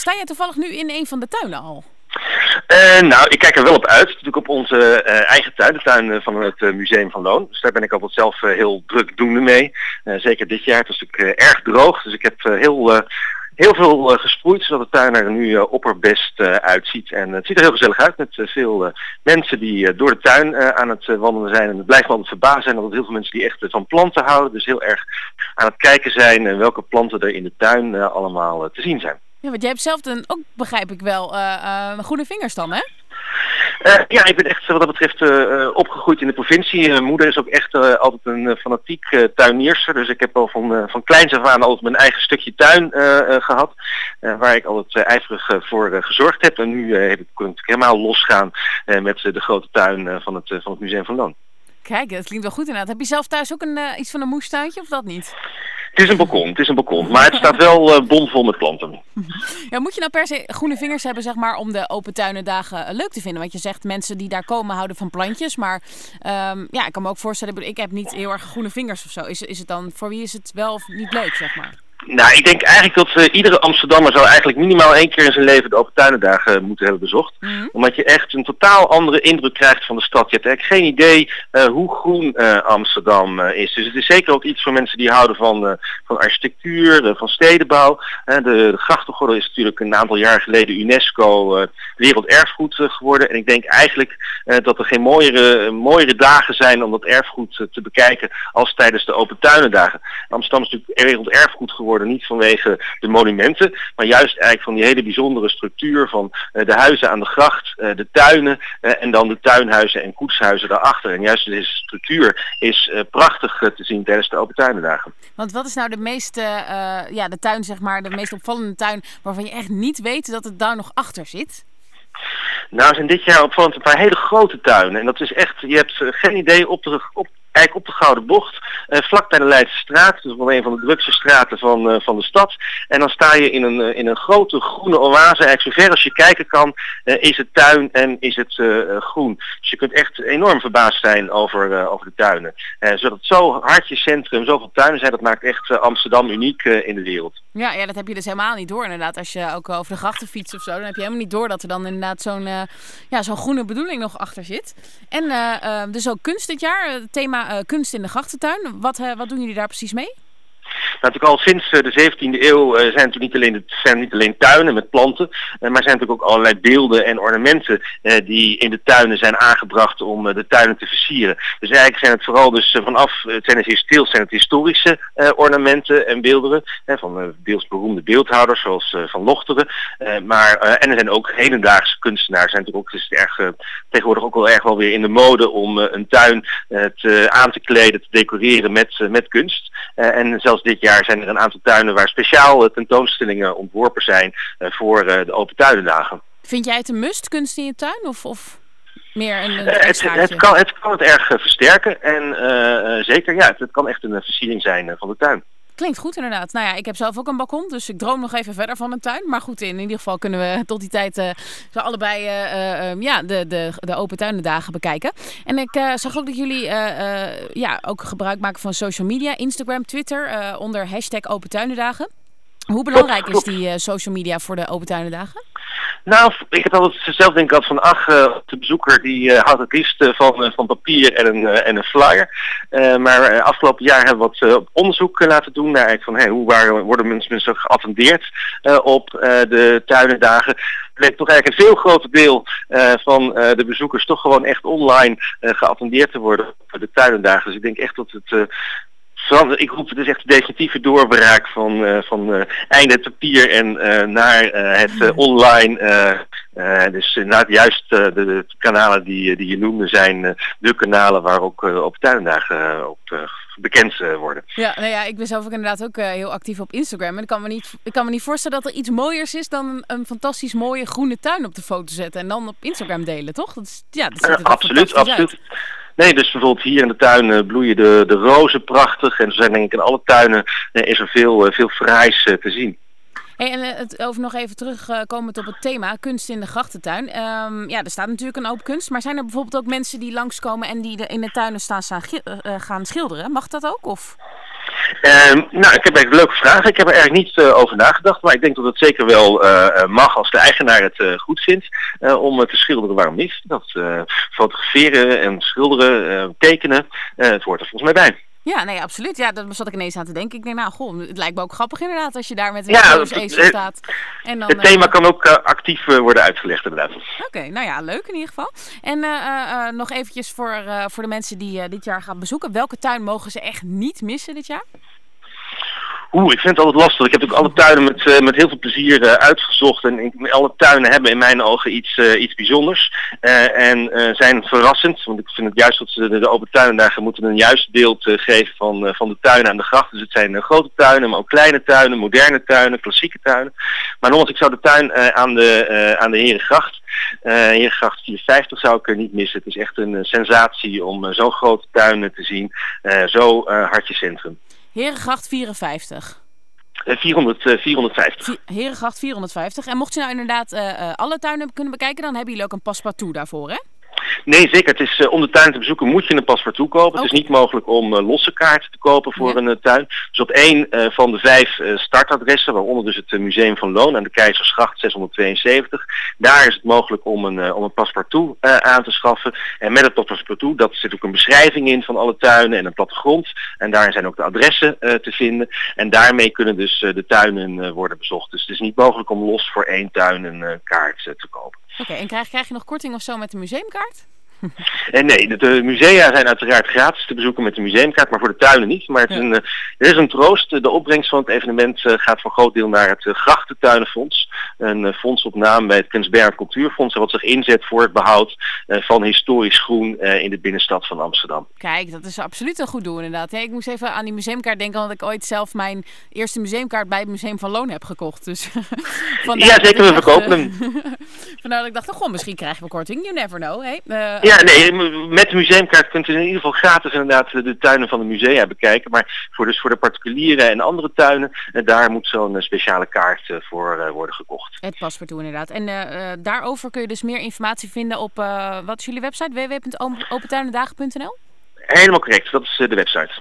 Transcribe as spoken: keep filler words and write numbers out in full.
Sta jij toevallig nu in een van de tuinen al? Uh, nou, ik kijk er wel op uit. Natuurlijk op onze uh, eigen tuin, de tuin uh, van het uh, Museum van Loon. Dus daar ben ik altijd zelf uh, heel drukdoende mee. Uh, zeker dit jaar. Het was natuurlijk uh, erg droog. Dus ik heb uh, heel, uh, heel veel uh, gesproeid, zodat de tuin er nu uh, opperbest uh, uitziet. En uh, het ziet er heel gezellig uit met uh, veel uh, mensen die uh, door de tuin uh, aan het uh, wandelen zijn. En het blijft me altijd verbazen zijn dat er heel veel mensen die echt uh, van planten houden. Dus heel erg aan het kijken zijn uh, welke planten er in de tuin uh, allemaal uh, te zien zijn. Ja, want jij hebt zelf dan ook, begrijp ik wel, uh, uh, groene vingers dan, hè? Uh, ja, ik ben echt wat dat betreft uh, opgegroeid in de provincie. Mijn uh, moeder is ook echt uh, altijd een uh, fanatiek uh, tuinierster. Dus ik heb al van, uh, van kleins af aan altijd mijn eigen stukje tuin uh, uh, gehad. Uh, waar ik altijd uh, ijverig uh, voor uh, gezorgd heb. En nu uh, heb ik, kon ik helemaal losgaan uh, met uh, de grote tuin uh, van, het, uh, van het Museum van Loon. Kijk, dat klinkt wel goed inderdaad. Heb je zelf thuis ook een, uh, iets van een moestuintje of dat niet? Het is een balkon, het is een balkon. Maar het staat wel uh, bomvol met planten. Ja, moet je nou per se groene vingers hebben, zeg maar, om de open tuinendagen uh, leuk te vinden? Want je zegt mensen die daar komen houden van plantjes. Maar um, ja, ik kan me ook voorstellen, ik heb niet heel erg groene vingers of zo. Is, is het dan, voor wie is het wel of niet leuk, zeg maar? Nou, ik denk eigenlijk dat uh, iedere Amsterdammer zou eigenlijk minimaal één keer in zijn leven de Open Tuinendagen uh, moeten hebben bezocht. Mm-hmm. Omdat je echt een totaal andere indruk krijgt van de stad. Je hebt eigenlijk geen idee uh, hoe groen uh, Amsterdam uh, is. Dus het is zeker ook iets voor mensen die houden van, uh, van architectuur, uh, van stedenbouw. Uh, de, de grachtengordel is natuurlijk een aantal jaar geleden UNESCO uh, werelderfgoed uh, geworden. En ik denk eigenlijk uh, dat er geen mooiere, uh, mooiere dagen zijn om dat erfgoed uh, te bekijken als tijdens de Open Tuinendagen. Amsterdam is natuurlijk werelderfgoed geworden. Niet vanwege de monumenten, maar juist eigenlijk van die hele bijzondere structuur van uh, de huizen aan de gracht, uh, de tuinen uh, en dan de tuinhuizen en koetshuizen daarachter. En juist deze structuur is uh, prachtig uh, te zien tijdens de Open Tuinendagen. Want wat is nou de meeste, uh, ja, de tuin, zeg maar, de meest opvallende tuin waarvan je echt niet weet dat het daar nog achter zit? Nou, er zijn dit jaar opvallend een paar hele grote tuinen. En dat is echt, je hebt uh, geen idee op de... Op Eigenlijk op de Gouden Bocht, uh, vlak bij de Leidse straat, dus wel een van de drukste straten van, uh, van de stad. En dan sta je in een, uh, in een grote groene oase, eigenlijk zover als je kijken kan, uh, is het tuin en is het uh, groen. Dus je kunt echt enorm verbaasd zijn over, uh, over de tuinen. Uh, zodat het zo hartje centrum, zoveel tuinen zijn, dat maakt echt uh, Amsterdam uniek uh, in de wereld. Ja, ja, dat heb je dus helemaal niet door inderdaad. Als je ook over de grachten fietst of zo, dan heb je helemaal niet door dat er dan inderdaad zo'n uh, ja, zo'n groene bedoeling nog achter zit. En uh, uh, dus ook kunst dit jaar, het thema Uh, kunst in de grachtentuin. Wat, uh, wat doen jullie daar precies mee? Nou, natuurlijk al sinds uh, de zeventiende eeuw uh, zijn het niet alleen, het zijn niet alleen tuinen met planten, uh, maar zijn natuurlijk ook allerlei beelden en ornamenten uh, die in de tuinen zijn aangebracht om uh, de tuinen te versieren. Dus eigenlijk zijn het vooral dus uh, vanaf, uh, het zijn het, deels zijn het historische uh, ornamenten en beelderen, uh, van uh, deels beroemde beeldhouwers zoals uh, Van Lochteren, uh, maar, uh, en er zijn ook hedendaagse kunstenaars. Zijn natuurlijk ook, het is erg, uh, tegenwoordig ook wel erg wel weer in de mode om uh, een tuin uh, te, aan te kleden, te decoreren met, uh, met kunst. Uh, en zelfs dit jaar zijn er een aantal tuinen waar speciaal uh, tentoonstellingen ontworpen zijn uh, voor uh, de Open Tuinendagen. Vind jij het een must, kunst in je tuin? Of, of meer een, een uh, het, het, kan, het kan het erg uh, versterken en uh, uh, zeker, ja, het, het kan echt een uh, versiering zijn uh, van de tuin. Klinkt goed inderdaad. Nou ja, ik heb zelf ook een balkon, dus ik droom nog even verder van mijn tuin. Maar goed, in ieder geval kunnen we tot die tijd uh, zo allebei uh, uh, ja, de, de, de Open Tuinendagen bekijken. En ik uh, zag ook dat jullie uh, uh, ja, ook gebruik maken van social media, Instagram, Twitter, uh, onder hashtag Open Tuinendagen. Hoe belangrijk is die uh, social media voor de Open Tuinendagen? Nou, ik heb altijd zelf denk ik altijd van, ach, uh, de bezoeker die uh, houdt het liefst uh, van, uh, van papier en een, uh, en een flyer. Uh, maar uh, afgelopen jaar hebben we wat uh, onderzoek uh, laten doen naar eigenlijk van, hey, hoe waren, worden mensen, mensen geattendeerd uh, op uh, de tuinendagen. Er bleek toch eigenlijk een veel groter deel uh, van uh, de bezoekers toch gewoon echt online uh, geattendeerd te worden op de tuinendagen. Dus ik denk echt dat het... Uh, Ik roep het dus echt de definitieve doorbraak van, uh, van uh, einde het papier en uh, naar uh, het uh, online. Uh, uh, dus inderdaad juist uh, de, de kanalen die, die je noemde zijn uh, de kanalen waar ook uh, op tuindagen uh, op uh, bekend uh, worden. Ja, nou ja, ik ben zelf ook inderdaad ook uh, heel actief op Instagram. En ik kan, me niet, ik kan me niet voorstellen dat er iets mooiers is dan een, een fantastisch mooie groene tuin op de foto zetten en dan op Instagram delen, toch? Dat is, ja, dat ziet er uh, absoluut, absoluut. Uit. Nee, dus bijvoorbeeld hier in de tuin uh, bloeien de, de rozen prachtig. En zo zijn denk ik in alle tuinen uh, is er veel, uh, veel fraais uh, te zien. Hey, en uh, het, over nog even terugkomend uh, op het thema, kunst in de grachtentuin. Um, ja, er staat natuurlijk een hoop kunst. Maar zijn er bijvoorbeeld ook mensen die langskomen en die de, in de tuinen staan, staan uh, gaan schilderen? Mag dat ook? Of... Uh, nou, ik heb eigenlijk leuke vragen. Ik heb er eigenlijk niet uh, over nagedacht, maar ik denk dat het zeker wel uh, mag als de eigenaar het uh, goed vindt uh, om uh, te schilderen. Waarom niet? Dat uh, fotograferen en schilderen, uh, tekenen, uh, het hoort er volgens mij bij. Ja, nee, absoluut. Ja, daar zat ik ineens aan te denken. Ik denk, nou, goh, het lijkt me ook grappig inderdaad als je daar met een ja, ezel staat. En dan, het thema uh, kan ook uh, actief uh, worden uitgelegd inderdaad. Oké, okay, nou ja, leuk in ieder geval. En uh, uh, nog eventjes voor, uh, voor de mensen die uh, dit jaar gaan bezoeken. Welke tuin mogen ze echt niet missen dit jaar? Oeh, ik vind het altijd lastig. Ik heb natuurlijk alle tuinen met, uh, met heel veel plezier uh, uitgezocht. En ik, alle tuinen hebben in mijn ogen iets, uh, iets bijzonders. Uh, en uh, zijn verrassend. Want ik vind het juist dat ze de, de open tuindagen moeten een juist beeld uh, geven van, uh, van de tuinen aan de gracht. Dus het zijn uh, grote tuinen, maar ook kleine tuinen, moderne tuinen, klassieke tuinen. Maar nogmaals, ik zou de tuin uh, aan de, uh, aan de Herengracht, uh, Herengracht vierenvijftig zou ik er niet missen. Het is echt een uh, sensatie om uh, zo'n grote tuinen te zien. Uh, zo uh, hartje centrum. Herengracht vierenvijftig. Uh, vierhonderd, uh, vierhonderdvijftig. Herengracht vierhonderdvijftig. En mocht je nou inderdaad uh, uh, alle tuinen kunnen bekijken, dan hebben jullie ook een paspartout daarvoor, hè? Nee, zeker. Het is, uh, om de tuin te bezoeken moet je een paspartout kopen. Okay. Het is niet mogelijk om uh, losse kaarten te kopen voor ja. een uh, tuin. Dus op één uh, van de vijf uh, startadressen, waaronder dus het uh, Museum van Loon aan de Keizersgracht zeshonderdtweeënzeventig, daar is het mogelijk om een, uh, om een paspartout uh, aan te schaffen. En met het paspartout, dat zit ook een beschrijving in van alle tuinen en een plattegrond. En daar zijn ook de adressen uh, te vinden. En daarmee kunnen dus uh, de tuinen uh, worden bezocht. Dus het is niet mogelijk om los voor één tuin een uh, kaart uh, te kopen. Oké, okay, en krijg, krijg je nog korting of zo met de museumkaart? En nee, de, de musea zijn uiteraard gratis te bezoeken met de museumkaart, maar voor de tuinen niet. Maar het is een, uh, er is een troost. De opbrengst van het evenement uh, gaat voor groot deel naar het uh, Grachtentuinenfonds. Een uh, fonds op naam bij het Kunstberg Cultuurfonds, wat zich inzet voor het behoud uh, van historisch groen uh, in de binnenstad van Amsterdam. Kijk, dat is absoluut een goed doel inderdaad. Ja, ik moest even aan die museumkaart denken, omdat ik ooit zelf mijn eerste museumkaart bij het Museum van Loon heb gekocht. Dus ja, zeker, we verkopen hem. Vandaar dat ik dacht, goh, misschien krijgen we korting. You never know. Hey? Uh, ja, nee, met de museumkaart kunt u in ieder geval gratis inderdaad de tuinen van de musea bekijken. Maar voor, dus voor de particulieren en andere tuinen, daar moet zo'n speciale kaart voor uh, worden gekocht. Het paspartout inderdaad. En uh, daarover kun je dus meer informatie vinden op, uh, wat is jullie website? w w w punt opentuinendagen punt n l? Helemaal correct, dat is uh, de website.